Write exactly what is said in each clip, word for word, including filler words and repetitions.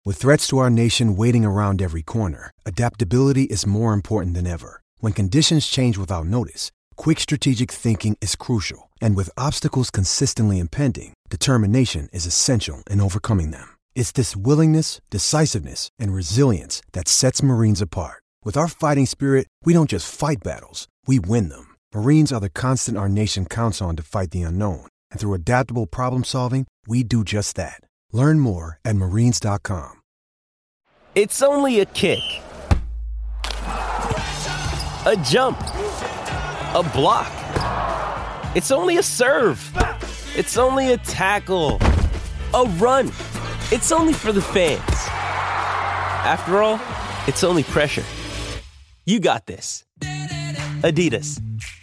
With threats to our nation waiting around every corner, adaptability is more important than ever. When conditions change without notice, quick strategic thinking is crucial. And with obstacles consistently impending, determination is essential in overcoming them. It's this willingness, decisiveness, and resilience that sets Marines apart. With our fighting spirit, we don't just fight battles, we win them. Marines are the constant our nation counts on to fight the unknown. And through adaptable problem solving, we do just that. Learn more at marines dot com. It's only a kick, a jump, a block. It's only a serve. It's only a tackle, a run. It's only for the fans. After all, it's only pressure. You got this. Adidas.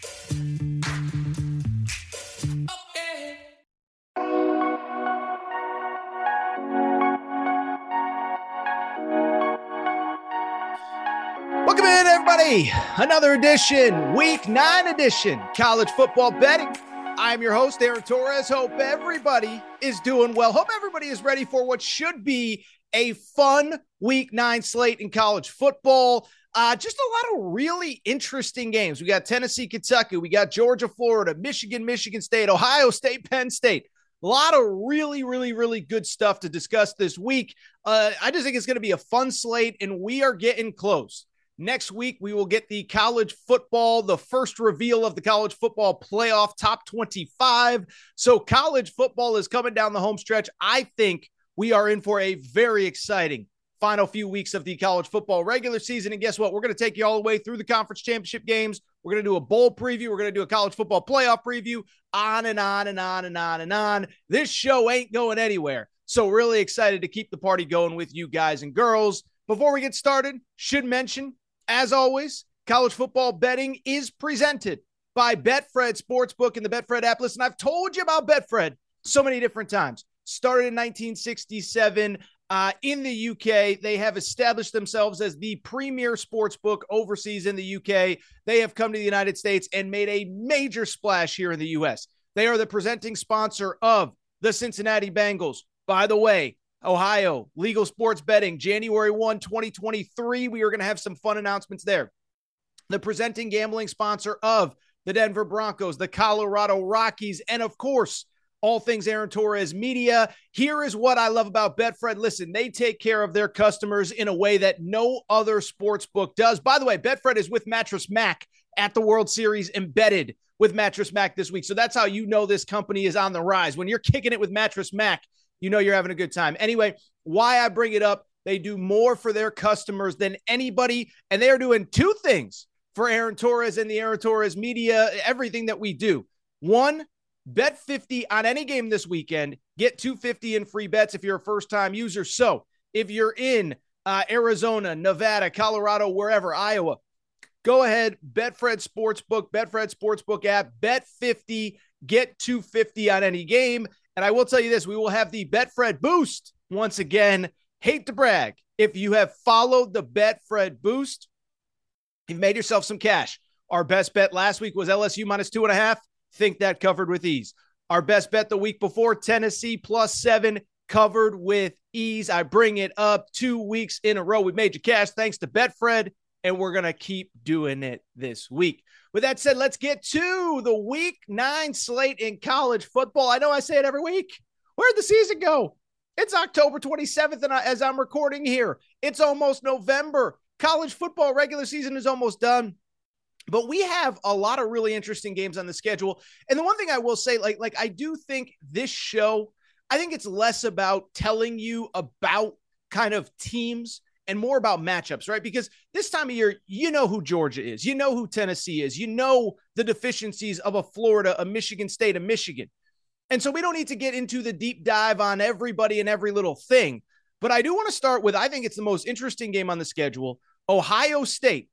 Welcome in, everybody. Another edition, week nine edition, college football betting. I'm your host, Aaron Torres. Hope everybody is doing well. Hope everybody is ready for what should be a fun week nine slate in college football. Uh, just a lot of really interesting games. We got Tennessee, Kentucky. We got Georgia, Florida, Michigan, Michigan State, Ohio State, Penn State. A lot of really, really, really good stuff to discuss this week. Uh, I just think it's going to be a fun slate, and we are getting close. Next week, we will get the college football, the first reveal of the college football playoff top twenty-five. So college football is coming down the home stretch. I think we are in for a very exciting final few weeks of the college football regular season. And guess what? We're going to take you all the way through the conference championship games. We're going to do a bowl preview. We're going to do a college football playoff preview, on and on and on and on and on. This show ain't going anywhere. So really excited to keep the party going with you guys and girls. Before we get started, should mention, as always, college football betting is presented by Betfred Sportsbook and the Betfred app. Listen, I've told you about Betfred so many different times. Started in nineteen sixty-seven uh, in the U K. They have established themselves as the premier sportsbook overseas in the U K. They have come to the United States and made a major splash here in the U S. They are the presenting sponsor of the Cincinnati Bengals. By the way, Ohio, legal sports betting, January first, twenty twenty-three. We are going to have some fun announcements there. The presenting gambling sponsor of the Denver Broncos, the Colorado Rockies, and of course, all things Aaron Torres Media. Here is what I love about Betfred. Listen, they take care of their customers in a way that no other sports book does. By the way, Betfred is with Mattress Mac at the World Series, embedded with Mattress Mac this week. So that's how you know this company is on the rise. When you're kicking it with Mattress Mac, you know you're having a good time. Anyway, why I bring it up, they do more for their customers than anybody, and they are doing two things for Aaron Torres and the Aaron Torres Media, everything that we do. One, bet fifty on any game this weekend. Get two hundred fifty dollars in free bets if you're a first-time user. So if you're in uh, Arizona, Nevada, Colorado, wherever, Iowa, go ahead, Betfred Sportsbook, Betfred Sportsbook app, bet fifty, get two hundred fifty dollars on any game. And I will tell you this, we will have the Betfred Boost once again. Hate to brag. If you have followed the Betfred Boost, you've made yourself some cash. Our best bet last week was L S U minus two and a half. Think that covered with ease. Our best bet the week before, Tennessee plus seven, covered with ease. I bring it up two weeks in a row. We made you cash thanks to Betfred, and we're going to keep doing it this week. With that said, let's get to the week nine slate in college football. I know I say it every week. Where'd the season go? It's October twenty-seventh, and I, as I'm recording here, it's almost November. College football regular season is almost done. But we have a lot of really interesting games on the schedule. And the one thing I will say, like, like I do think this show, I think it's less about telling you about kind of teams and more about matchups, right? Because this time of year, you know who Georgia is. You know who Tennessee is. You know the deficiencies of a Florida, a Michigan State, a Michigan. And so we don't need to get into the deep dive on everybody and every little thing. But I do want to start with, I think it's the most interesting game on the schedule. Ohio State,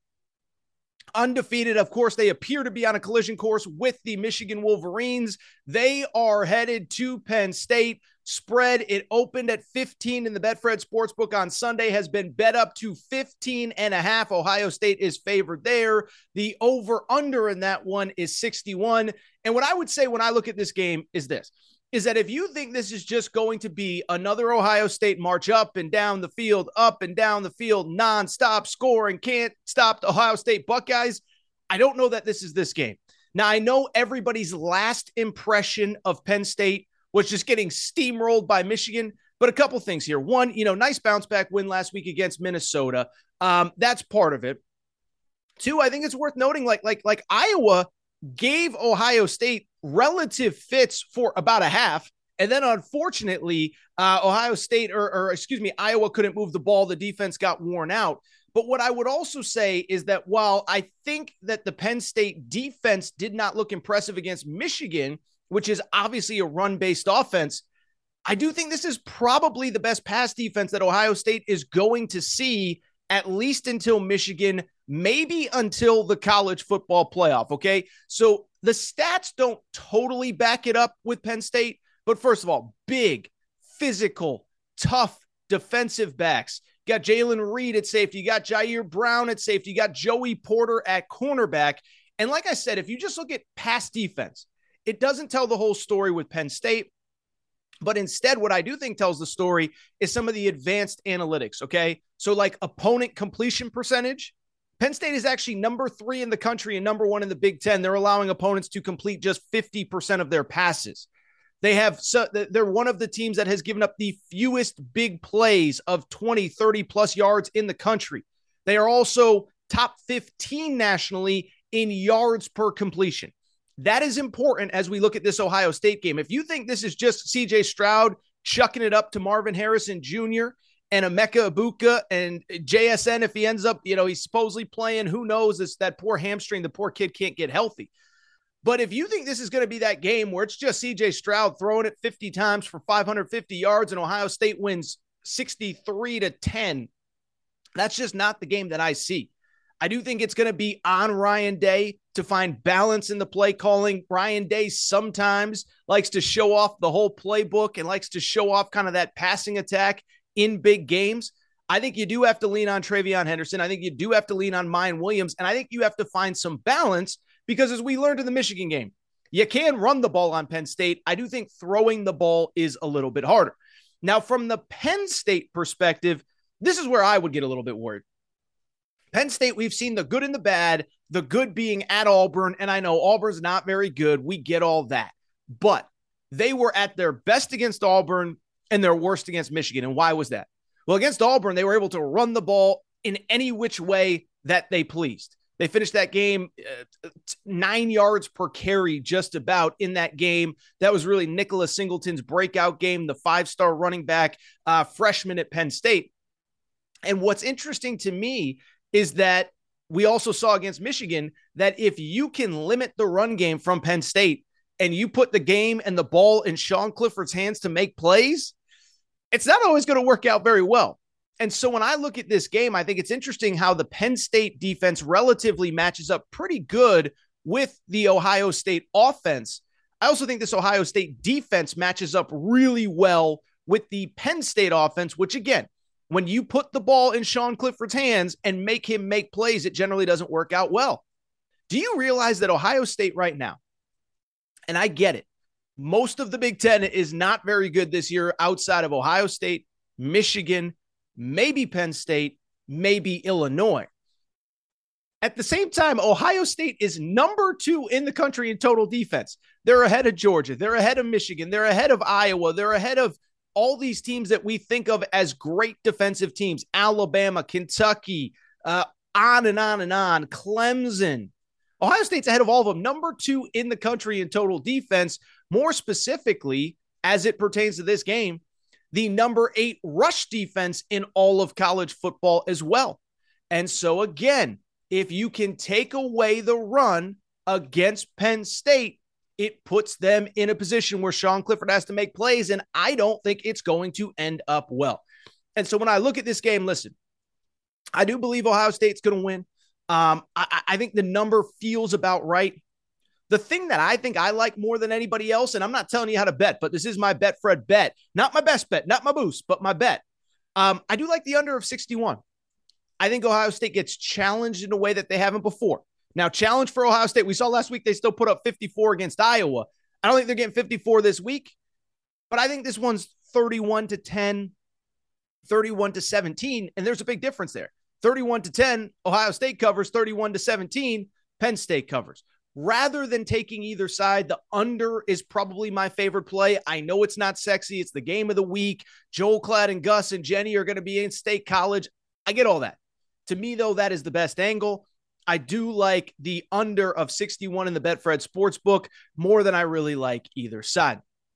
undefeated. Of course, they appear to be on a collision course with the Michigan Wolverines. They are headed to Penn State. Spread, it opened at fifteen in the Betfred Sportsbook on Sunday, has been bet up to fifteen and a half. Ohio State is favored there. The over-under in that one is sixty-one. And what I would say when I look at this game is this. is that if you think this is just going to be another Ohio State march up and down the field, up and down the field, nonstop scoring, can't stop the Ohio State Buckeyes, I don't know that this is this game. Now, I know everybody's last impression of Penn State was just getting steamrolled by Michigan, but a couple things here. One, you know, nice bounce back win last week against Minnesota. Um, that's part of it. Two, I think it's worth noting, like, like, like Iowa gave Ohio State relative fits for about a half. And then unfortunately, uh, Ohio State or, or excuse me, Iowa couldn't move the ball. The defense got worn out. But what I would also say is that while I think that the Penn State defense did not look impressive against Michigan, which is obviously a run-based offense, I do think this is probably the best pass defense that Ohio State is going to see, at least until Michigan, maybe until the college football playoff, okay? So the stats don't totally back it up with Penn State, but first of all, big, physical, tough defensive backs. You got Jalen Reed at safety. You got Jair Brown at safety. You got Joey Porter at cornerback. And like I said, if you just look at pass defense, it doesn't tell the whole story with Penn State. But instead, what I do think tells the story is some of the advanced analytics, okay? So like opponent completion percentage, Penn State is actually number three in the country and number one in the Big Ten. They're allowing opponents to complete just fifty percent of their passes. They have, so they're one of the teams that has given up the fewest big plays of twenty, thirty plus yards in the country. They are also top fifteen nationally in yards per completion. That is important as we look at this Ohio State game. If you think this is just C J Stroud chucking it up to Marvin Harrison Junior and Emeka Ibuka and J S N, if he ends up, you know, he's supposedly playing, who knows, it's that poor hamstring, the poor kid can't get healthy. But if you think this is going to be that game where it's just C J Stroud throwing it fifty times for five hundred fifty yards and Ohio State wins sixty-three to ten, that's just not the game that I see. I do think it's going to be on Ryan Day to find balance in the play calling. Ryan Day sometimes likes to show off the whole playbook and likes to show off kind of that passing attack in big games. I think you do have to lean on TreVeyon Henderson. I think you do have to lean on Miyan Williams. And I think you have to find some balance because as we learned in the Michigan game, you can run the ball on Penn State. I do think throwing the ball is a little bit harder. Now, from the Penn State perspective, this is where I would get a little bit worried. Penn State, we've seen the good and the bad, the good being at Auburn, and I know Auburn's not very good. We get all that. But they were at their best against Auburn and their worst against Michigan. And why was that? Well, against Auburn, they were able to run the ball in any which way that they pleased. They finished that game uh, nine yards per carry just about in that game. That was really Nicholas Singleton's breakout game, the five-star running back uh, freshman at Penn State. And what's interesting to me is that we also saw against Michigan that if you can limit the run game from Penn State and you put the game and the ball in Sean Clifford's hands to make plays, it's not always going to work out very well. And so when I look at this game, I think it's interesting how the Penn State defense relatively matches up pretty good with the Ohio State offense. I also think this Ohio State defense matches up really well with the Penn State offense, which again, when you put the ball in Sean Clifford's hands and make him make plays, it generally doesn't work out well. Do you realize that Ohio State right now, and I get it, most of the Big Ten is not very good this year outside of Ohio State, Michigan, maybe Penn State, maybe Illinois. At the same time, Ohio State is number two in the country in total defense. They're ahead of Georgia. They're ahead of Michigan. They're ahead of Iowa. They're ahead of all these teams that we think of as great defensive teams, Alabama, Kentucky, uh, on and on and on, Clemson. Ohio State's ahead of all of them, number two in the country in total defense. More specifically, as it pertains to this game, the number eight rush defense in all of college football as well. And so again, if you can take away the run against Penn State, it puts them in a position where Sean Clifford has to make plays, and I don't think it's going to end up well. And so when I look at this game, listen, I do believe Ohio State's going to win. Um, I, I think the number feels about right. The thing that I think I like more than anybody else, and I'm not telling you how to bet, but this is my Betfred bet, not my best bet, not my boost, but my bet. Um, I do like the under of sixty-one. I think Ohio State gets challenged in a way that they haven't before. Now, challenge for Ohio State. We saw last week they still put up fifty-four against Iowa. I don't think they're getting fifty-four this week, but I think this one's thirty-one to ten, thirty-one to seventeen, and there's a big difference there. thirty-one to ten, Ohio State covers. Thirty-one to seventeen, Penn State covers. Rather than taking either side, the under is probably my favorite play. I know it's not sexy. It's the game of the week. Joel Klatt and Gus and Jenny are going to be in State College. I get all that. To me, though, that is the best angle. I do like the under of sixty-one in the Betfred Sportsbook more than I really like either side.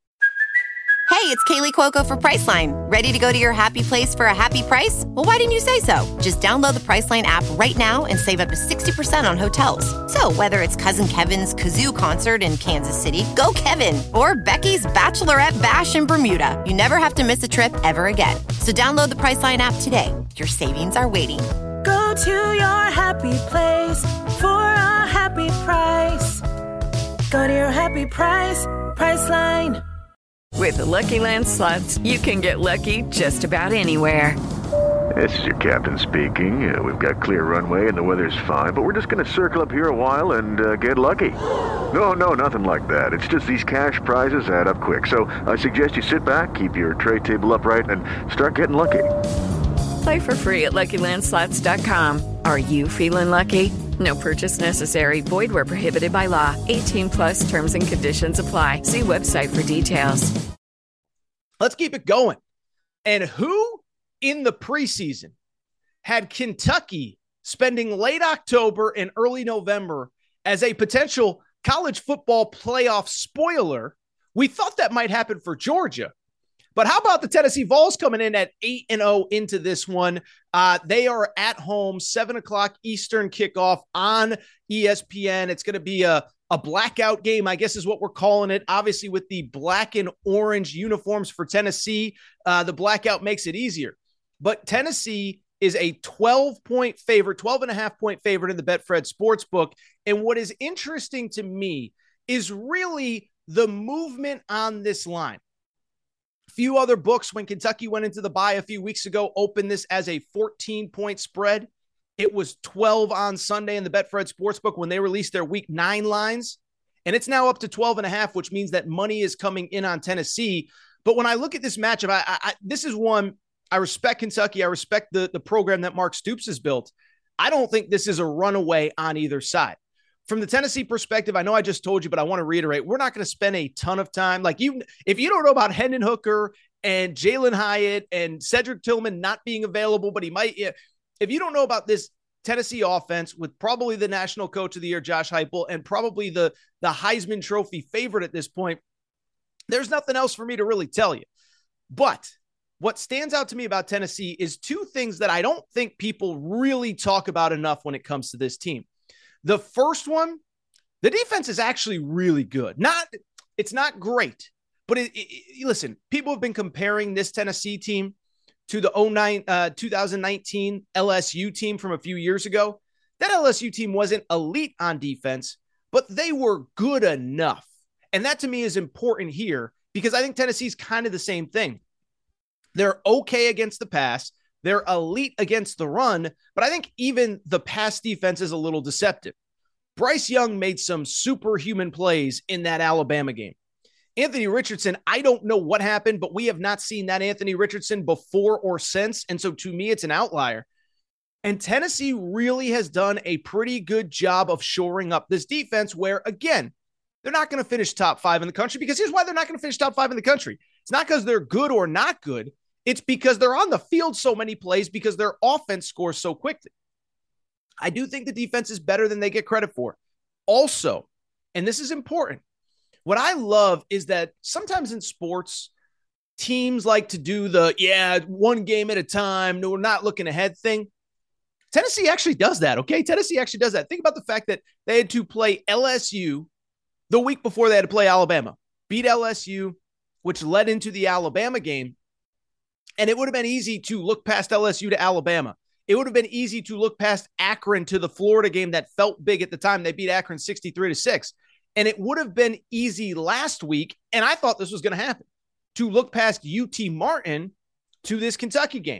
Hey, it's Kaylee Cuoco for Priceline. Ready to go to your happy place for a happy price? Well, why didn't you say so? Just download the Priceline app right now and save up to sixty percent on hotels. So whether it's Cousin Kevin's Kazoo Concert in Kansas City, go Kevin, or Becky's Bachelorette Bash in Bermuda, you never have to miss a trip ever again. So download the Priceline app today. Your savings are waiting. Go to your happy place for a happy price. Go to your happy price, Priceline. With the Lucky Land Slots, you can get lucky just about anywhere. This is your captain speaking. Uh, we've got clear runway and the weather's fine, but we're just going to circle up here a while and uh, get lucky. No, no, nothing like that. It's just these cash prizes add up quick. So I suggest you sit back, keep your tray table upright, and start getting lucky. Play for free at Lucky Land Slots dot com. Are you feeling lucky? No purchase necessary. Void where prohibited by law. eighteen plus terms and conditions apply. See website for details. Let's keep it going. And who in the preseason had Kentucky spending late October and early November as a potential college football playoff spoiler? We thought that might happen for Georgia. But how about the Tennessee Vols coming in at eight and oh into this one? Uh, they are at home, seven o'clock Eastern kickoff on E S P N. It's going to be a, a blackout game, I guess is what we're calling it. Obviously, with the black and orange uniforms for Tennessee, uh, the blackout makes it easier. But Tennessee is a twelve-point favorite, twelve and a half point favorite in the Betfred Sportsbook. And what is interesting to me is really the movement on this line. Few other books, when Kentucky went into the bye a few weeks ago, opened this as a fourteen-point spread. It was twelve on Sunday in the Betfred Sportsbook when they released their week nine lines. And it's now up to twelve and a half, which means that money is coming in on Tennessee. But when I look at this matchup, I, I, this is one, I respect Kentucky. I respect the, the program that Mark Stoops has built. I don't think this is a runaway on either side. From the Tennessee perspective, I know I just told you, but I want to reiterate, we're not going to spend a ton of time. Like, you, if you don't know about Hendon Hooker and Jalen Hyatt and Cedric Tillman not being available, but he might, if you don't know about this Tennessee offense with probably the national coach of the year, Josh Heupel, and probably the, the Heisman Trophy favorite at this point, there's nothing else for me to really tell you. But what stands out to me about Tennessee is two things that I don't think people really talk about enough when it comes to this team. The first one, the defense is actually really good. Not, it's not great, but it, it, listen, people have been comparing this Tennessee team to the oh nine, uh, twenty nineteen L S U team from a few years ago. That L S U team wasn't elite on defense, but they were good enough. And that to me is important here because I think Tennessee's kind of the same thing. They're okay against the pass. They're elite against the run, but I think even the pass defense is a little deceptive. Bryce Young made some superhuman plays in that Alabama game. Anthony Richardson, I don't know what happened, but we have not seen that Anthony Richardson before or since, and so to me, it's an outlier. And Tennessee really has done a pretty good job of shoring up this defense where, again, they're not going to finish top five in the country because here's why they're not going to finish top five in the country. It's not because they're good or not good. It's because they're on the field so many plays because their offense scores so quickly. I do think the defense is better than they get credit for. Also, and this is important, what I love is that sometimes in sports, teams like to do the, yeah, one game at a time, no, we're not looking ahead thing. Tennessee actually does that, okay? Tennessee actually does that. Think about the fact that they had to play L S U the week before they had to play Alabama. Beat L S U, which led into the Alabama game. And it would have been easy to look past L S U to Alabama. It would have been easy to look past Akron to the Florida game that felt big at the time. They beat Akron sixty-three to six. And it would have been easy last week, and I thought this was going to happen, to look past U T Martin to this Kentucky game.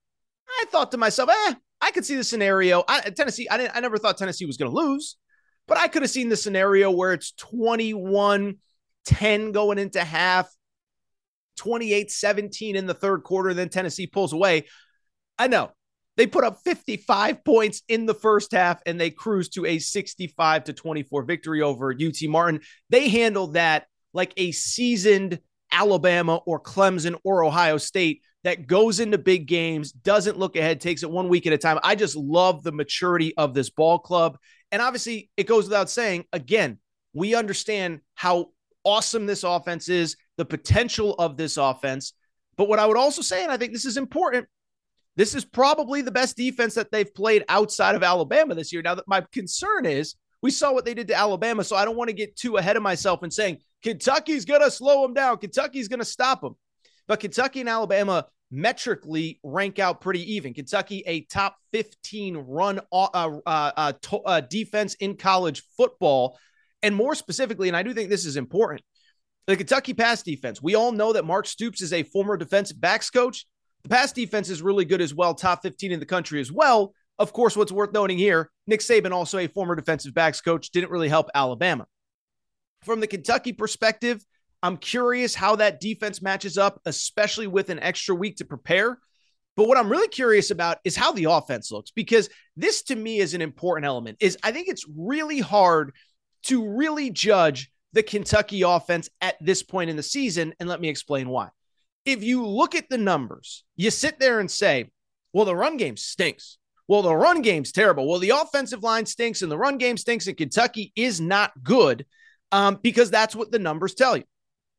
I thought to myself, eh, I could see the scenario. I, Tennessee, I, didn't, I never thought Tennessee was going to lose, but I could have seen the scenario where it's twenty-one ten going into half. twenty-eight seventeen in the third quarter. Then Tennessee pulls away. I know. They put up fifty-five points in the first half, and they cruised to a sixty-five to twenty-four victory over U T Martin. They handled that like a seasoned Alabama or Clemson or Ohio State that goes into big games, doesn't look ahead, takes it one week at a time. I just love the maturity of this ball club. And obviously, it goes without saying, again, we understand how awesome this offense is, the potential of this offense. But what I would also say, and I think this is important, this is probably the best defense that they've played outside of Alabama this year. Now, that my concern is we saw what they did to Alabama, so I don't want to get too ahead of myself and saying Kentucky's going to slow them down. Kentucky's going to stop them. But Kentucky and Alabama metrically rank out pretty even. Kentucky, a top fifteen run uh, uh, uh, to, uh, defense in college football. And more specifically, and I do think this is important, the Kentucky pass defense. We all know that Mark Stoops is a former defensive backs coach. The pass defense is really good as well, top fifteen in the country as well. Of course, what's worth noting here, Nick Saban, also a former defensive backs coach, didn't really help Alabama. From the Kentucky perspective, I'm curious how that defense matches up, especially with an extra week to prepare. But what I'm really curious about is how the offense looks, because this to me is an important element. Is I think it's really hard to really judge the Kentucky offense at this point in the season, and let me explain why. If you look at the numbers, you sit there and say, well, the run game stinks. Well, the run game's terrible. Well, the offensive line stinks and the run game stinks and Kentucky is not good um, because that's what the numbers tell you.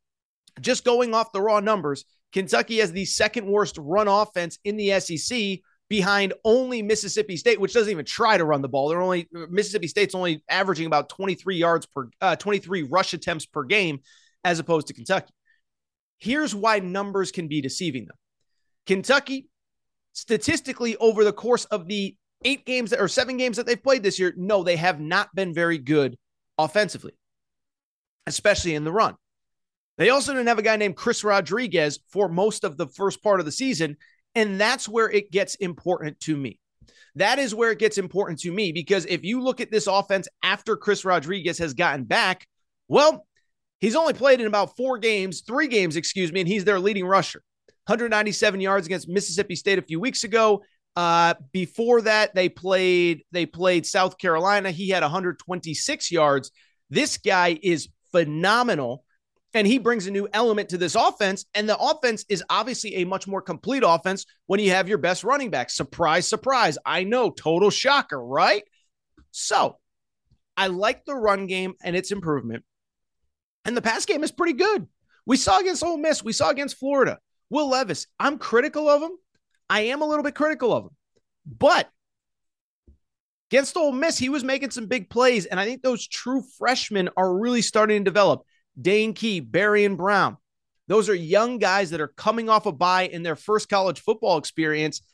Just going off the raw numbers, Kentucky has the second worst run offense in the S E C behind only Mississippi State, which doesn't even try to run the ball. They're only Mississippi State's only averaging about twenty-three yards per uh, twenty-three rush attempts per game as opposed to Kentucky. Here's why numbers can be deceiving them. Kentucky, statistically, over the course of the eight games that, or seven games that they've played this year, no, they have not been very good offensively, especially in the run. They also didn't have a guy named Chris Rodriguez for most of the first part of the season, and that's where it gets important to me. That is where it gets important to me, because if you look at this offense after Chris Rodriguez has gotten back, well, he's only played in about four games, three games, excuse me, and he's their leading rusher. one hundred ninety-seven yards against Mississippi State a few weeks ago. Uh, before that, they played they played South Carolina. He had one hundred twenty-six yards. This guy is phenomenal, and he brings a new element to this offense, and the offense is obviously a much more complete offense when you have your best running back. Surprise, surprise. I know, total shocker, right? So I like the run game and its improvement, and the pass game is pretty good. We saw against Ole Miss. We saw against Florida. Will Levis, I'm critical of him. I am a little bit critical of him. But against Ole Miss, he was making some big plays, and I think those true freshmen are really starting to develop. Dane Key, Berrien Brown. Those are young guys that are coming off a bye in their first college football experience.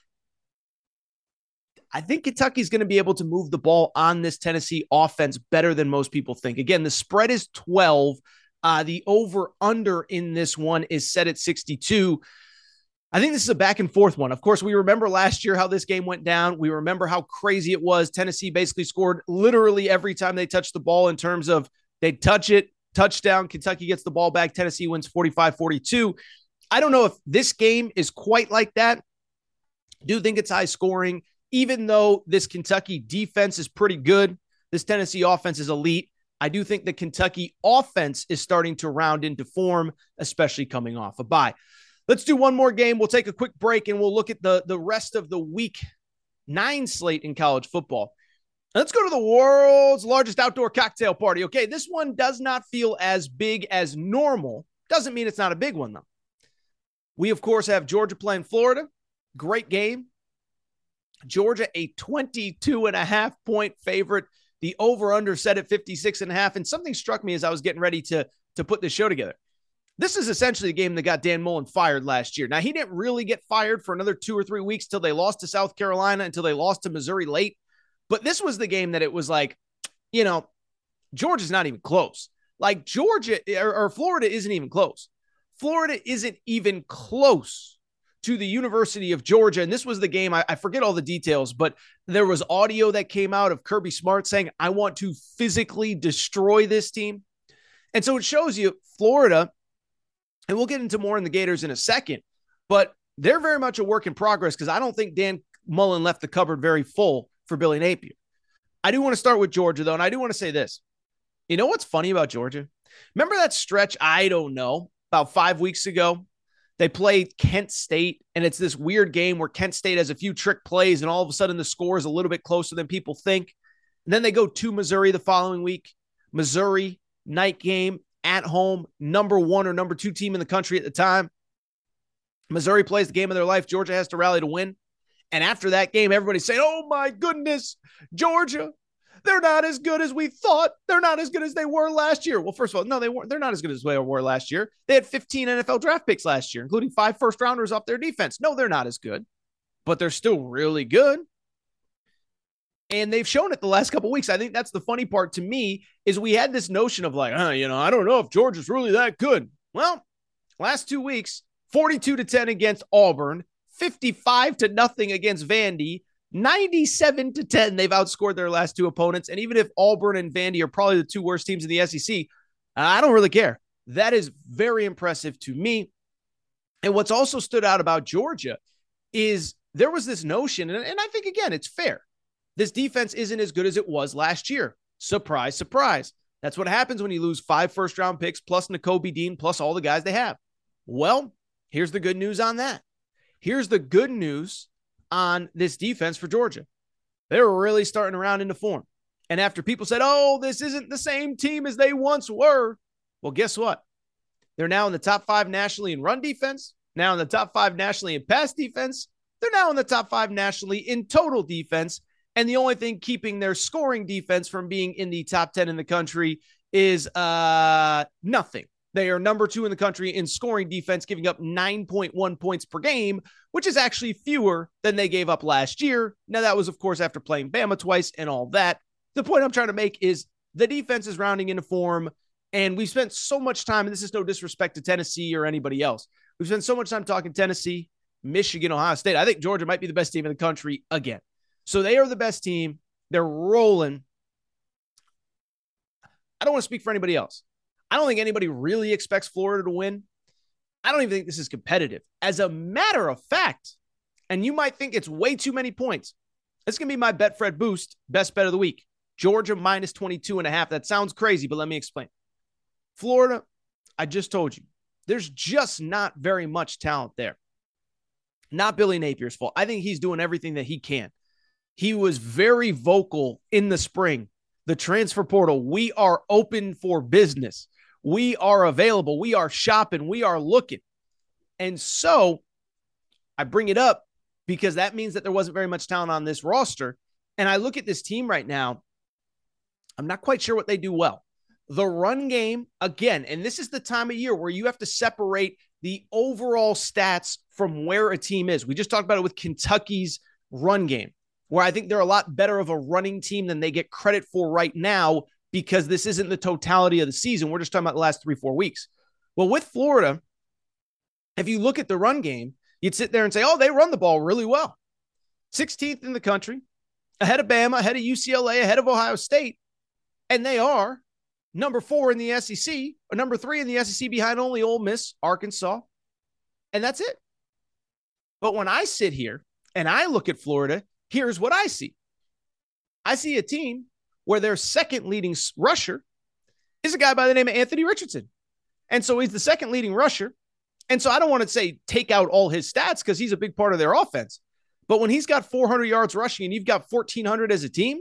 I think Kentucky's going to be able to move the ball on this Tennessee offense better than most people think. Again, the spread is twelve. Uh, the over-under in this one is set at sixty-two. I think this is a back-and-forth one. Of course, we remember last year how this game went down. We remember how crazy it was. Tennessee basically scored literally every time they touched the ball in terms of they'd touch it, touchdown, Kentucky gets the ball back, Tennessee wins forty-five forty-two. I don't know if this game is quite like that. I do think it's high scoring, even though this Kentucky defense is pretty good. This Tennessee offense is elite. I do think the Kentucky offense is starting to round into form, especially coming off a bye. Let's do one more game. We'll take a quick break and we'll look at the, the rest of the week nine slate in college football. Let's go to the world's largest outdoor cocktail party. Okay, this one does not feel as big as normal. Doesn't mean it's not a big one, though. We, of course, have Georgia playing Florida. Great game. Georgia, a twenty-two and a half point favorite. The over-under set at fifty-six and a half. And something struck me as I was getting ready to, to put this show together. This is essentially the game that got Dan Mullen fired last year. Now, he didn't really get fired for another two or three weeks till they lost to South Carolina, until they lost to Missouri late. But this was the game that it was like, you know, Georgia's not even close. Like Georgia or, or Florida isn't even close. Florida isn't even close to the University of Georgia. And this was the game, I, I forget all the details, but there was audio that came out of Kirby Smart saying, I want to physically destroy this team. And so it shows you Florida And we'll get into more in the Gators in a second, but they're very much a work in progress because I don't think Dan Mullen left the cupboard very full for Billy Napier. I do want to start with Georgia, though, and I do want to say this. You know what's funny about Georgia? Remember that stretch, I don't know, about five weeks ago? They played Kent State, and it's this weird game where Kent State has a few trick plays, and all of a sudden the score is a little bit closer than people think. And then they go to Missouri the following week. Missouri, night game, at home, number one or number two team in the country at the time. Missouri plays the game of their life. Georgia has to rally to win. And after that game, everybody's saying, oh my goodness, Georgia, they're not as good as we thought. They're not as good as they were last year. Well, first of all, no, they weren't. They're not as good as they were last year. They had fifteen N F L draft picks last year, including five first rounders off their defense. No, they're not as good, but they're still really good. And they've shown it the last couple of weeks. I think that's the funny part to me is we had this notion of like, huh, you know, I don't know if Georgia's really that good. Well, last two weeks, forty-two to ten against Auburn, fifty-five to nothing against Vandy, ninety-seven to ten. They've outscored their last two opponents. And even if Auburn and Vandy are probably the two worst teams in the S E C, I don't really care. That is very impressive to me. And what's also stood out about Georgia is there was this notion, and, and I think, again, it's fair. This defense isn't as good as it was last year. Surprise, surprise. That's what happens when you lose five first-round picks plus Nakobe Dean plus all the guys they have. Well, here's the good news on that. Here's the good news on this defense for Georgia. They're really starting to round into form. And after people said, oh, this isn't the same team as they once were, well, guess what? They're now in the top five nationally in run defense, now in the top five nationally in pass defense. They're now in the top five nationally in total defense. And the only thing keeping their scoring defense from being in the top ten in the country is uh, nothing. They are number two in the country in scoring defense, giving up nine point one points per game, which is actually fewer than they gave up last year. Now, that was, of course, after playing Bama twice and all that. The point I'm trying to make is the defense is rounding into form, and we've spent so much time, and this is no disrespect to Tennessee or anybody else. We've spent so much time talking Tennessee, Michigan, Ohio State. I think Georgia might be the best team in the country again. So they are the best team. They're rolling. I don't want to speak for anybody else. I don't think anybody really expects Florida to win. I don't even think this is competitive. As a matter of fact, and you might think it's way too many points, it's going to be my Betfred Boost best bet of the week. Georgia minus twenty-two and a half. That sounds crazy, but let me explain. Florida, I just told you, there's just not very much talent there. Not Billy Napier's fault. I think he's doing everything that he can. He was very vocal in the spring. The transfer portal, we are open for business. We are available. We are shopping. We are looking. And so I bring it up because that means that there wasn't very much talent on this roster. And I look at this team right now. I'm not quite sure what they do well. The run game, again, and this is the time of year where you have to separate the overall stats from where a team is. We just talked about it with Kentucky's run game, where I think they're a lot better of a running team than they get credit for right now because this isn't the totality of the season. We're just talking about the last three, four weeks. Well, with Florida, if you look at the run game, you'd sit there and say, oh, they run the ball really well. sixteenth in the country, ahead of Bama, ahead of U C L A, ahead of Ohio State. And they are number four in the S E C, or number three in the S E C behind only Ole Miss, Arkansas. And that's it. But when I sit here and I look at Florida, here's what I see. I see a team where their second leading rusher is a guy by the name of Anthony Richardson. And so he's the second leading rusher. And so I don't want to say take out all his stats because he's a big part of their offense. But when he's got four hundred yards rushing and you've got fourteen hundred as a team,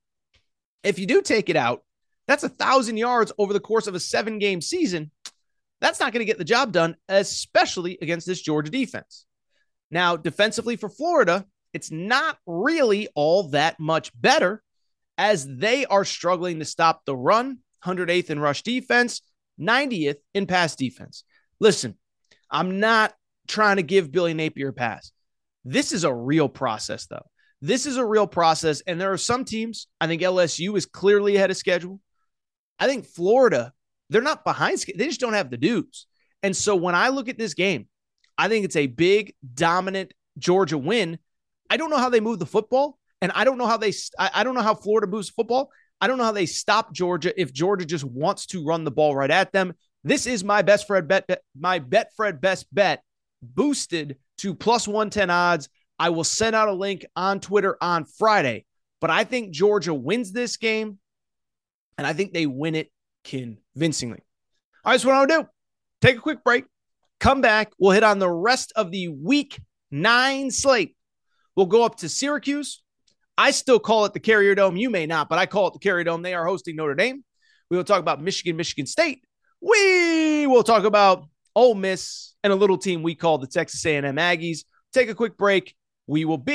if you do take it out, that's one thousand yards over the course of a seven-game season. That's not going to get the job done, especially against this Georgia defense. Now, defensively for Florida, it's not really all that much better as they are struggling to stop the run, one hundred eighth in rush defense, ninetieth in pass defense. Listen, I'm not trying to give Billy Napier a pass. This is a real process, though. This is a real process, and there are some teams, I think L S U is clearly ahead of schedule. I think Florida, they're not behind schedule. They just don't have the dudes. And so when I look at this game, I think it's a big, dominant Georgia win. I don't know how they move the football, and I don't know how they I don't know how Florida moves football. I don't know how they stop Georgia if Georgia just wants to run the ball right at them. This is my best Fred bet, my Betfred best bet boosted to plus one ten odds. I will send out a link on Twitter on Friday, but I think Georgia wins this game, and I think they win it convincingly. All right, so what I'm going to do, take a quick break, come back. We'll hit on the rest of the week nine slate. We'll go up to Syracuse. I still call it the Carrier Dome. You may not, but I call it the Carrier Dome. They are hosting Notre Dame. We will talk about Michigan, Michigan State. We will talk about Ole Miss and a little team we call the Texas A and M Aggies. Take a quick break. We will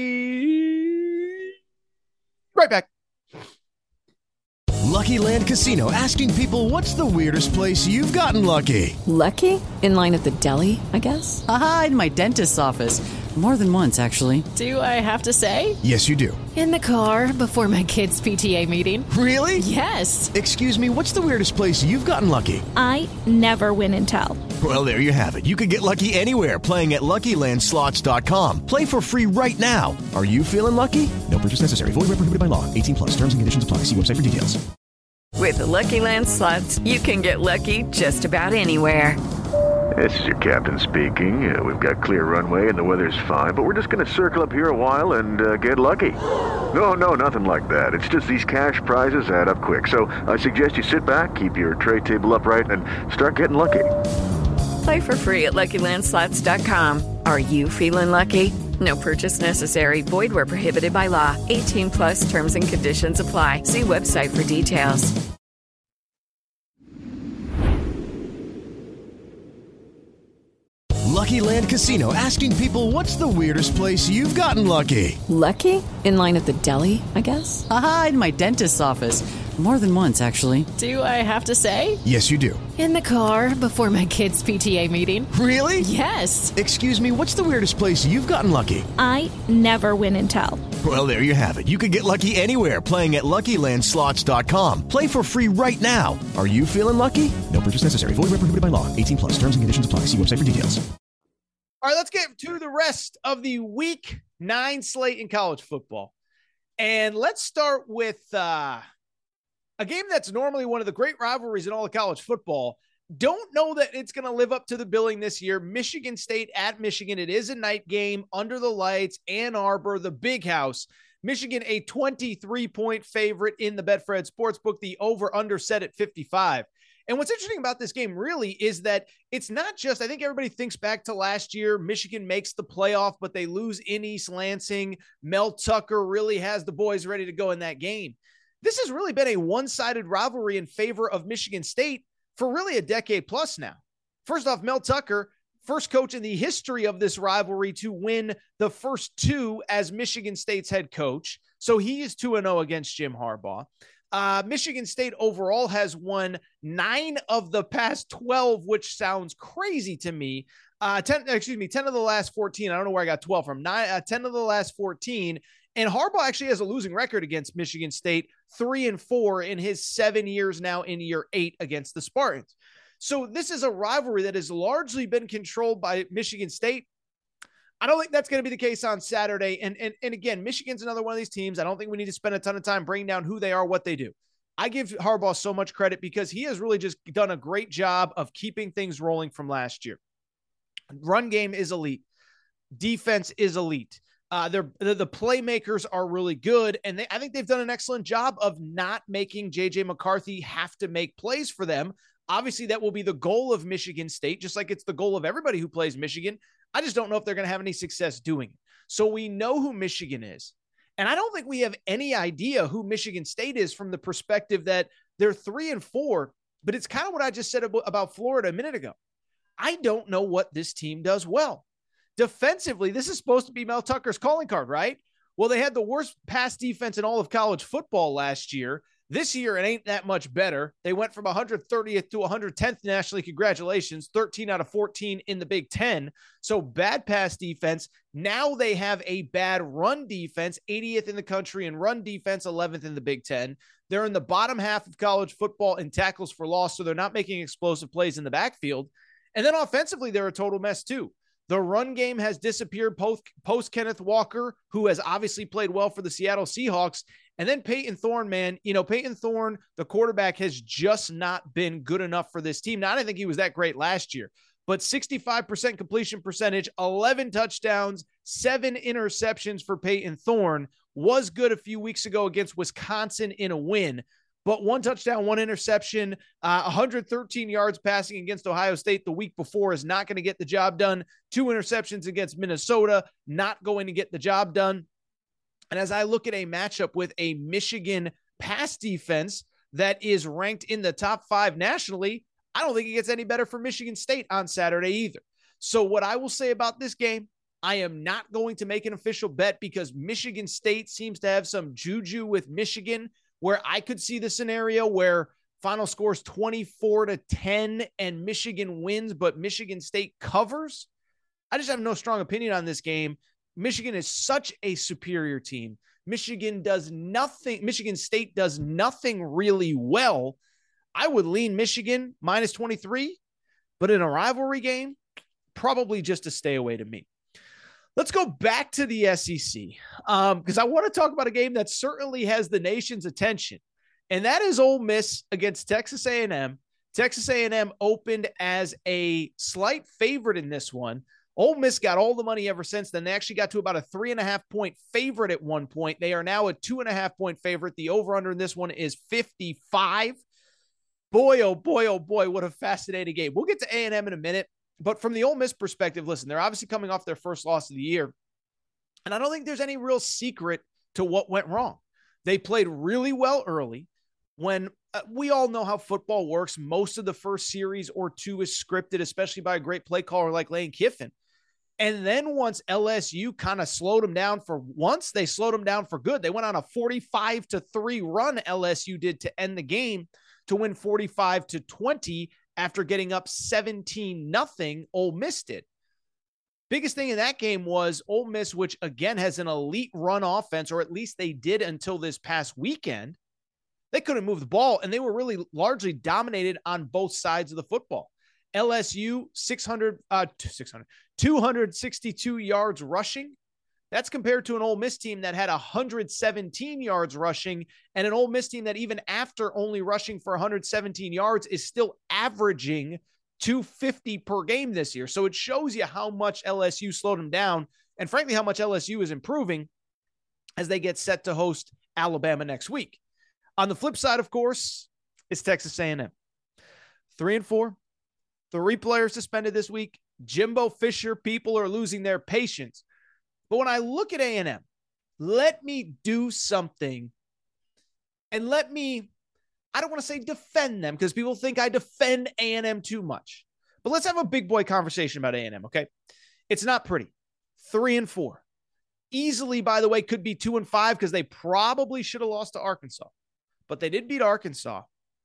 be right back. Lucky Land Casino, asking people, what's the weirdest place you've gotten lucky? Lucky? In line at the deli, I guess? Aha, in my dentist's office. More than once, actually. Do I have to say? Yes, you do. In the car before my kids' P T A meeting. Really? Yes. Excuse me, what's the weirdest place you've gotten lucky? I never win and tell. Well, there you have it. You can get lucky anywhere, playing at Lucky Land Slots dot com. Play for free right now. Are you feeling lucky? No purchase necessary. Void where prohibited by law. eighteen plus. Terms and conditions apply. See website for details. With the Lucky Land Slots, you can get lucky just about anywhere. This is your captain speaking. Uh, we've got clear runway and the weather's fine, but we're just going to circle up here a while and uh, get lucky. No, no, nothing like that. It's just these cash prizes add up quick. So I suggest you sit back, keep your tray table upright, and start getting lucky. Play for free at Lucky Land Slots dot com. Are you feeling lucky? No purchase necessary. Void where prohibited by law. eighteen plus terms and conditions apply. See website for details. Lucky Land Casino, asking people, what's the weirdest place you've gotten lucky? Lucky? In line at the deli, I guess? Aha, in my dentist's office. More than once, actually. Do I have to say? Yes, you do. In the car before my kids' P T A meeting. Really? Yes. Excuse me, what's the weirdest place you've gotten lucky? I never win and tell. Well, there you have it. You can get lucky anywhere, playing at Lucky Land Slots dot com. Play for free right now. Are you feeling lucky? No purchase necessary. Void where prohibited by law. eighteen plus. Terms and conditions apply. See website for details. All right, let's get to the rest of the week nine slate in college football. And let's start with uh, a game that's normally one of the great rivalries in all of college football. Don't know that it's going to live up to the billing this year. Michigan State at Michigan. It is a night game under the lights. Ann Arbor, the big house. Michigan, a twenty-three point favorite in the Betfred Sportsbook. The over-under set at fifty-five. And what's interesting about this game really is that it's not just, I think everybody thinks back to last year, Michigan makes the playoff, but they lose in East Lansing. Mel Tucker really has the boys ready to go in that game. This has really been a one-sided rivalry in favor of Michigan State for really a decade plus now. First off, Mel Tucker, first coach in the history of this rivalry to win the first two as Michigan State's head coach. So he is two and oh against Jim Harbaugh. Uh, Michigan State overall has won nine of the past twelve, which sounds crazy to me. Uh, ten, excuse me, ten of the last fourteen. I don't know where I got twelve from. Nine, uh, ten of the last fourteen. And Harbaugh actually has a losing record against Michigan State, three and four in his seven years now in year eight against the Spartans. So this is a rivalry that has largely been controlled by Michigan State. I don't think that's going to be the case on Saturday. And, and, and again, Michigan's another one of these teams. I don't think we need to spend a ton of time breaking down who they are, what they do. I give Harbaugh so much credit because he has really just done a great job of keeping things rolling from last year. Run game is elite. Defense is elite. Uh, they're, the, the playmakers are really good. And they, I think they've done an excellent job of not making J J McCarthy have to make plays for them. Obviously, that will be the goal of Michigan State, just like it's the goal of everybody who plays Michigan. I just don't know if they're going to have any success doing it. So we know who Michigan is. And I don't think we have any idea who Michigan State is from the perspective that they're three and four, but it's kind of what I just said about Florida a minute ago. I don't know what this team does well. Defensively, this is supposed to be Mel Tucker's calling card, right? Well, they had the worst pass defense in all of college football last year. This year, it ain't that much better. They went from one hundred thirtieth to one hundred tenth nationally. Congratulations. thirteen out of fourteen in the Big Ten. So bad pass defense. Now they have a bad run defense, eightieth in the country in run defense, eleventh in the Big Ten. They're in the bottom half of college football in tackles for loss, so they're not making explosive plays in the backfield. And then offensively, they're a total mess too. The run game has disappeared post, post Kenneth Walker, who has obviously played well for the Seattle Seahawks. And then Peyton Thorne, man, you know, Peyton Thorne, the quarterback, has just not been good enough for this team. Now, I didn't think he was that great last year, but sixty-five percent completion percentage, eleven touchdowns, seven interceptions for Peyton Thorne was good a few weeks ago against Wisconsin in a win. But one touchdown, one interception, uh, one hundred thirteen yards passing against Ohio State the week before is not going to get the job done. Two interceptions against Minnesota, not going to get the job done. And as I look at a matchup with a Michigan pass defense that is ranked in the top five nationally, I don't think it gets any better for Michigan State on Saturday either. So what I will say about this game, I am not going to make an official bet because Michigan State seems to have some juju with Michigan, where I could see the scenario where final score is twenty-four to ten and Michigan wins, but Michigan State covers. I just have no strong opinion on this game. Michigan is such a superior team. Michigan does nothing. Michigan State does nothing really well. I would lean Michigan minus twenty-three, but in a rivalry game, probably just a stay away to me. Let's go back to the S E C um, because I want to talk about a game that certainly has the nation's attention, and that is Ole Miss against Texas A and M. Texas A and M opened as a slight favorite in this one. Ole Miss got all the money ever since then. They actually got to about a three and a half point favorite at one point. They are now a two and a half point favorite. The over-under in this one is fifty-five. Boy, oh boy, oh boy, what a fascinating game. We'll get to A and M in a minute. But from the Ole Miss perspective, listen, they're obviously coming off their first loss of the year. And I don't think there's any real secret to what went wrong. They played really well early. When uh, we all know how football works, most of the first series or two is scripted, especially by a great play caller like Lane Kiffin. And then once L S U kind of slowed them down for once, they slowed them down for good. They went on a forty-five to three run, L S U did, to end the game to win forty-five to twenty. After getting up seventeen nothing, Ole Miss did. Biggest thing in that game was Ole Miss, which again has an elite run offense, or at least they did until this past weekend. They couldn't move the ball, and they were really largely dominated on both sides of the football. L S U, six hundred, uh, six hundred, two hundred sixty-two yards rushing. That's compared to an Ole Miss team that had one hundred seventeen yards rushing, and an Ole Miss team that even after only rushing for one hundred seventeen yards is still averaging two fifty per game this year. So it shows you how much L S U slowed them down, and frankly, how much L S U is improving as they get set to host Alabama next week. On the flip side, of course, is Texas A and M. Three and four, three players suspended this week. Jimbo Fisher, people are losing their patience. But when I look at A and M, let me do something and let me, I don't want to say defend them because people think I defend A and M too much. But let's have a big boy conversation about A and M, okay? It's not pretty. Three and four. Easily, by the way, could be two and five because they probably should have lost to Arkansas. But they did beat Arkansas.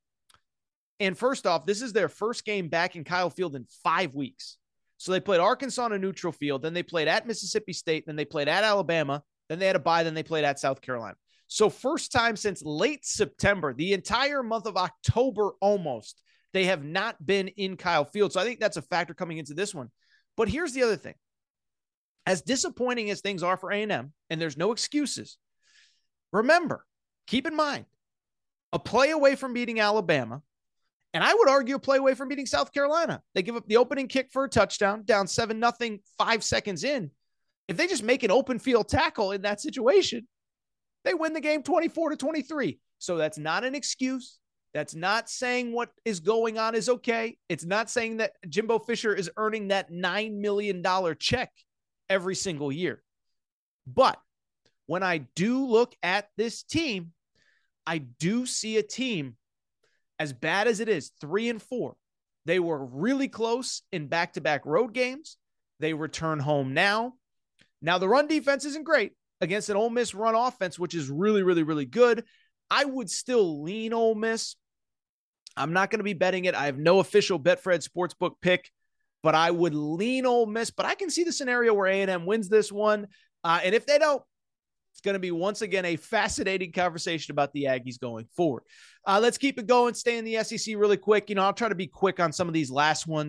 And first off, this is their first game back in Kyle Field in five weeks. So they played Arkansas on a neutral field, then they played at Mississippi State, then they played at Alabama, then they had a bye, then they played at South Carolina. So first time since late September, the entire month of October almost, they have not been in Kyle Field. So I think that's a factor coming into this one. But here's the other thing. As disappointing as things are for A and M, and there's no excuses, remember, keep in mind, a play away from beating Alabama, and I would argue a play away from beating South Carolina. They give up the opening kick for a touchdown, down seven nothing, five seconds in. If they just make an open field tackle in that situation, they win the game twenty-four to twenty-three. So that's not an excuse. That's not saying what is going on is okay. It's not saying that Jimbo Fisher is earning that nine million dollars check every single year. But when I do look at this team, I do see a team, as bad as it is, three and four. They were really close in back-to-back road games. They return home now. Now, the run defense isn't great against an Ole Miss run offense, which is really, really, really good. I would still lean Ole Miss. I'm not going to be betting it. I have no official Betfred Sportsbook pick, but I would lean Ole Miss. But I can see the scenario where A and M wins this one. Uh, and if they don't, it's going to be, once again, a fascinating conversation about the Aggies going forward. Uh, let's keep it going. Stay in the S E C really quick. You know, I'll try to be quick on some of these last ones.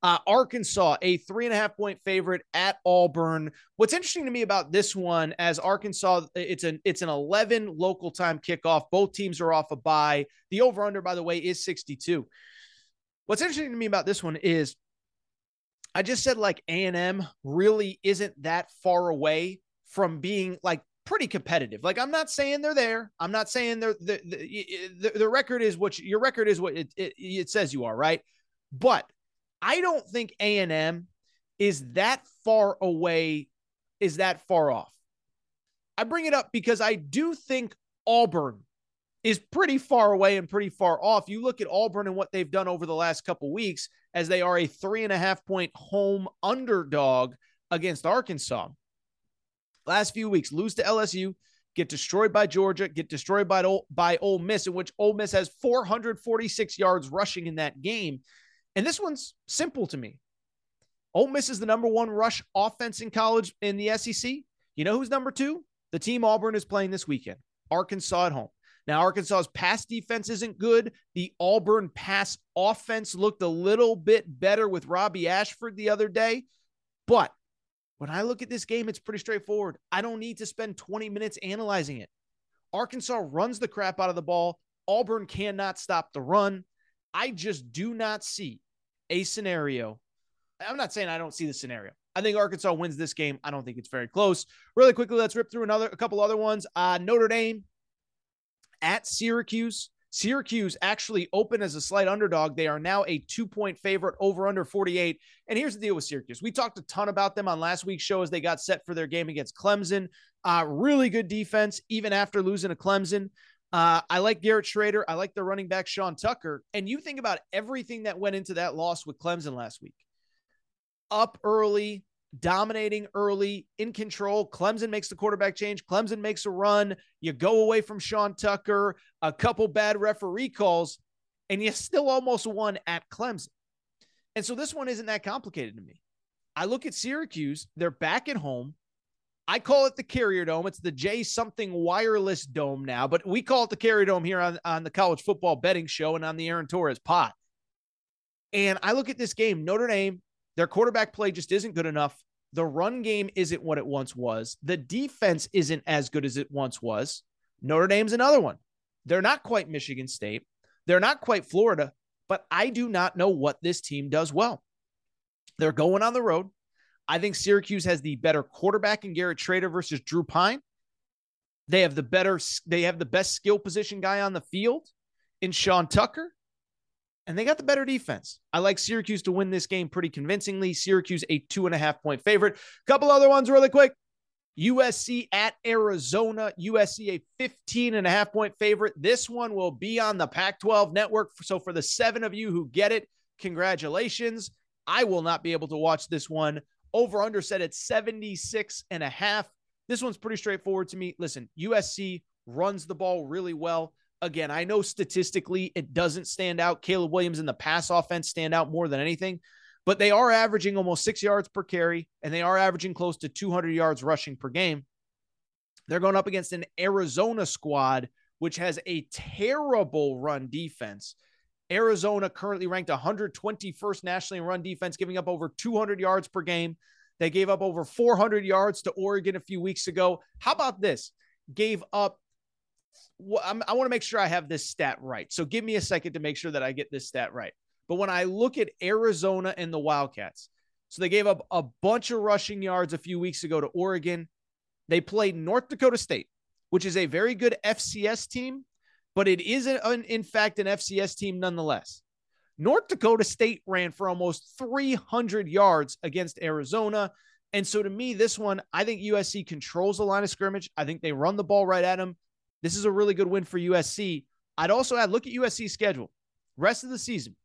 Uh, Arkansas, a three and a half point favorite at Auburn. What's interesting to me about this one, as Arkansas, it's an it's an eleven local time kickoff. Both teams are off a bye. The over-under, by the way, is sixty-two. What's interesting to me about this one is I just said like A and M really isn't that far away from being like pretty competitive. Like, I'm not saying they're there. I'm not saying they're the the, the, the record is what you, your record is what it, it, it says you are, right? But I don't think A and M is that far away, is that far off. I bring it up because I do think Auburn is pretty far away and pretty far off. You look at Auburn and what they've done over the last couple weeks, as they are a three and a half point home underdog against Arkansas. Last few weeks, lose to L S U, get destroyed by Georgia, get destroyed by, by Ole Miss, in which Ole Miss has four hundred forty-six yards rushing in that game. And this one's simple to me. Ole Miss is the number one rush offense in college in the S E C. You know who's number two? The team Auburn is playing this weekend, Arkansas at home. Now, Arkansas's pass defense isn't good. The Auburn pass offense looked a little bit better with Robbie Ashford the other day. But when I look at this game, it's pretty straightforward. I don't need to spend twenty minutes analyzing it. Arkansas runs the crap out of the ball. Auburn cannot stop the run. I just do not see a scenario. I'm not saying I don't see the scenario. I think Arkansas wins this game. I don't think it's very close. Really quickly, let's rip through another a couple other ones. Uh, Notre Dame at Syracuse. Syracuse actually opened as a slight underdog. They are now a two-point favorite, over under forty-eight. And here's the deal with Syracuse. We talked a ton about them on last week's show as they got set for their game against Clemson. Uh, really good defense, even after losing to Clemson. Uh, I like Garrett Schrader. I like their running back, Sean Tucker. And you think about everything that went into that loss with Clemson last week. Up early, dominating early, in control. Clemson makes the quarterback change. Clemson makes a run. You go away from Sean Tucker, a couple bad referee calls, and you still almost won at Clemson. And so this one isn't that complicated to me. I look at Syracuse. They're back at home. I call it the Carrier Dome. It's the J something wireless dome now, but we call it the Carrier Dome here on, on the College Football Betting Show and on the Aaron Torres pod. And I look at this game, Notre Dame, their quarterback play just isn't good enough. The run game isn't what it once was. The defense isn't as good as it once was. Notre Dame's another one. They're not quite Michigan State. They're not quite Florida, but I do not know what this team does well. They're going on the road. I think Syracuse has the better quarterback in Garrett Schrader versus Drew Pine. They have the better, they have the best skill position guy on the field in Sean Tucker. And they got the better defense. I like Syracuse to win this game pretty convincingly. Syracuse, a two and a half point favorite. Couple other ones really quick. U S C at Arizona. U S C, a fifteen and a half point favorite. This one will be on the Pac twelve network. So for the seven of you who get it, congratulations. I will not be able to watch this one. Over under set at seventy-six and a half. This one's pretty straightforward to me. Listen, U S C runs the ball really well. Again, I know statistically it doesn't stand out. Caleb Williams and the pass offense stand out more than anything, but they are averaging almost six yards per carry, and they are averaging close to two hundred yards rushing per game. They're going up against an Arizona squad, which has a terrible run defense. Arizona currently ranked one hundred twenty-first nationally in run defense, giving up over two hundred yards per game. They gave up over four hundred yards to Oregon a few weeks ago. How about this? Gave up Well, I'm, I want to make sure I have this stat right. So give me a second to make sure that I get this stat right. But when I look at Arizona and the Wildcats, so they gave up a bunch of rushing yards a few weeks ago to Oregon. They played North Dakota State, which is a very good F C S team, but it is, an, in fact, an F C S team nonetheless. North Dakota State ran for almost three hundred yards against Arizona. And so to me, this one, I think U S C controls the line of scrimmage. I think they run the ball right at them. This is a really good win for U S C. I'd also add, look at U S C's schedule. Rest of the season,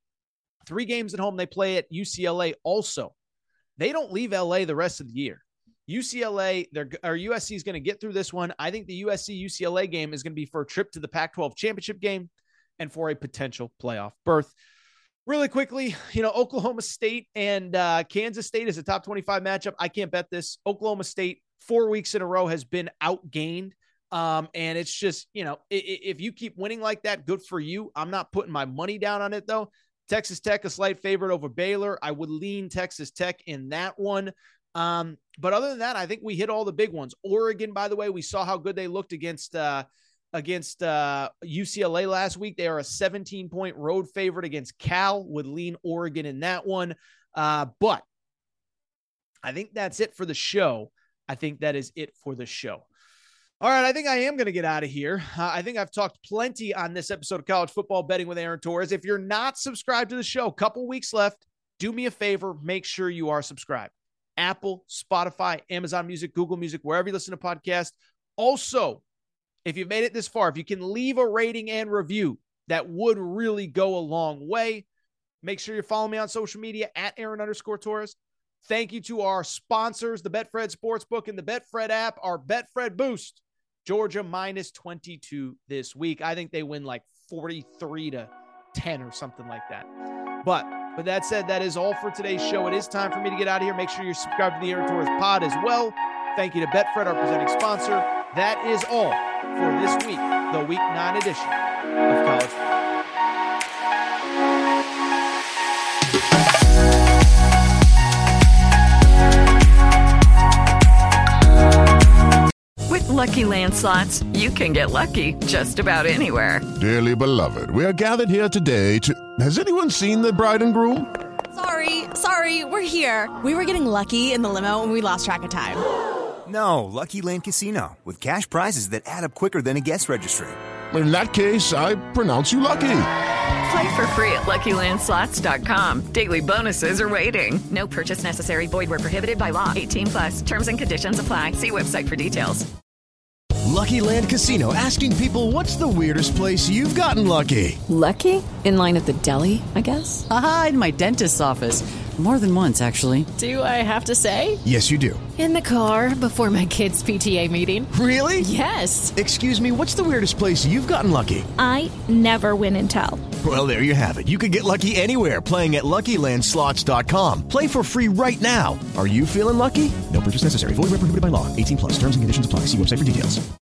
three games at home. They play at U C L A also. They don't leave L A the rest of the year. U C L A, they're, or U S C is going to get through this one. I think the U S C U C L A game is going to be for a trip to the Pac twelve championship game and for a potential playoff berth. Really quickly, you know, Oklahoma State and uh, Kansas State is a top twenty-five matchup. I can't bet this. Oklahoma State, four weeks in a row, has been outgained. Um, and it's just, you know, if, if you keep winning like that, good for you. I'm not putting my money down on it, though. Texas Tech, a slight favorite over Baylor. I would lean Texas Tech in that one. Um, but other than that, I think we hit all the big ones. Oregon, by the way, we saw how good they looked against uh, against uh, U C L A last week. They are a seventeen-point road favorite against Cal. Would lean Oregon in that one. Uh, but I think that's it for the show. I think that is it for the show. All right, I think I am going to get out of here. Uh, I think I've talked plenty on this episode of College Football Betting with Aaron Torres. If you're not subscribed to the show, a couple weeks left, do me a favor, make sure you are subscribed. Apple, Spotify, Amazon Music, Google Music, wherever you listen to podcasts. Also, if you've made it this far, if you can leave a rating and review, that would really go a long way. Make sure you're following me on social media at Aaron underscore Torres. Thank you to our sponsors, the Betfred Sportsbook and the Betfred app, our Betfred Boost. Georgia minus twenty-two this week. I think they win like forty-three to ten or something like that. But with that said, that is all for today's show. It is time for me to get out of here. Make sure you're subscribed to the Aaron Torres pod as well. Thank you to Betfred, our presenting sponsor. That is all for this week, the week nine edition of College Football. With Lucky Land Slots, you can get lucky just about anywhere. Dearly beloved, we are gathered here today to... Has anyone seen the bride and groom? Sorry, sorry, we're here. We were getting lucky in the limo and we lost track of time. No, Lucky Land Casino, with cash prizes that add up quicker than a guest registry. In that case, I pronounce you lucky. Play for free at Lucky Land Slots dot com. Daily bonuses are waiting. No purchase necessary. Void where prohibited by law. eighteen plus. Terms and conditions apply. See website for details. Lucky Land Casino, asking people, what's the weirdest place you've gotten lucky? Lucky? In line at the deli, I guess? Aha, in my dentist's office. More than once, actually. Do I have to say? Yes, you do. In the car before my kids' P T A meeting. Really? Yes. Excuse me, what's the weirdest place you've gotten lucky? I never win and tell. Well, there you have it. You can get lucky anywhere, playing at Lucky Land Slots dot com. Play for free right now. Are you feeling lucky? No purchase necessary. Void where prohibited by law. eighteen plus. Terms and conditions apply. See website for details.